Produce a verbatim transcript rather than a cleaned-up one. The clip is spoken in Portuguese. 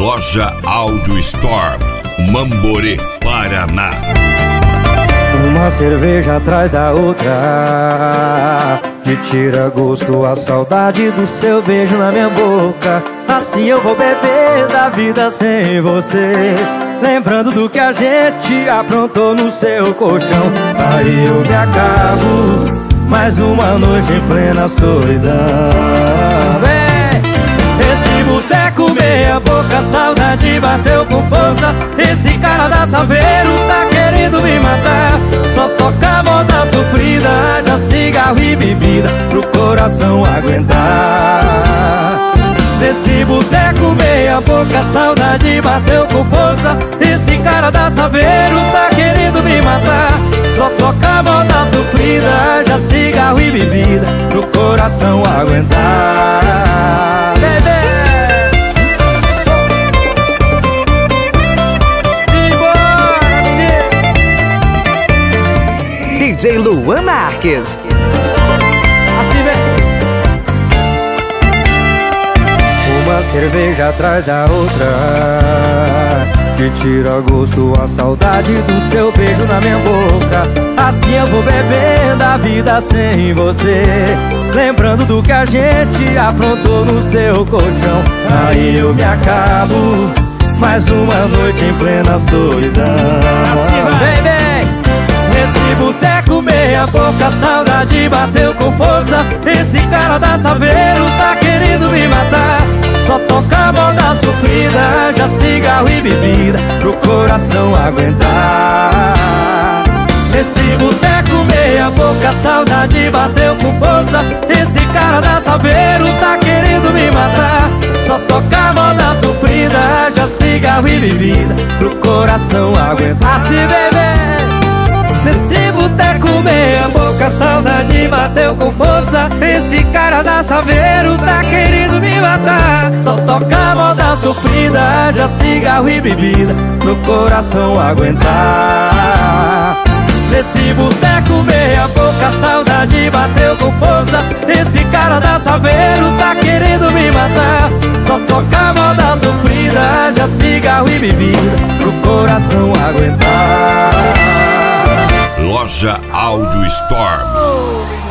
Loja Audio Storm, Mamborê, Paraná. Uma cerveja atrás da outra, que tira gosto a saudade do seu beijo na minha boca. Assim eu vou beber da vida sem você, lembrando do que a gente aprontou no seu colchão. Aí eu me acabo, mais uma noite em plena solidão. Esse boteco meia boca, saudade bateu com força. Esse cara da Saveiro tá querendo me matar. Só toca moda sofrida, já cigarro e bebida pro coração aguentar. Nesse boteco meia boca, saudade bateu com força. Esse cara da Saveiro tá querendo me matar. Só toca moda sofrida, já cigarro e bebida pro coração aguentar. Bebê! D J Luan Marques. Assim vem. Uma cerveja atrás da outra, que tira gosto a saudade do seu beijo na minha boca. Assim eu vou bebendo a vida sem você, lembrando do que a gente aprontou no seu colchão. Aí eu me acabo, mais uma noite em plena solidão. Assim vem, vem. Nesse boteco meia boca, saudade bateu com força. Esse cara da Saveiro tá querendo me matar. Só toca moda sofrida, já cigarro e bebida pro coração aguentar. Nesse boteco meia boca, saudade bateu com força. Esse cara da Saveiro tá querendo me matar. Só toca moda sofrida, já cigarro e bebida pro coração aguentar. Se beber. Nesse boteco meia boca, saudade bateu com força. Esse cara da Saveiro tá querendo me matar. Só toca moda sofrida, já cigarro e bebida pro coração aguentar. Nesse boteco meia boca, saudade bateu com força. Esse cara da Saveiro tá querendo me matar. Só toca moda sofrida, já cigarro e bebida pro coração aguentar. Loja Audio Storm.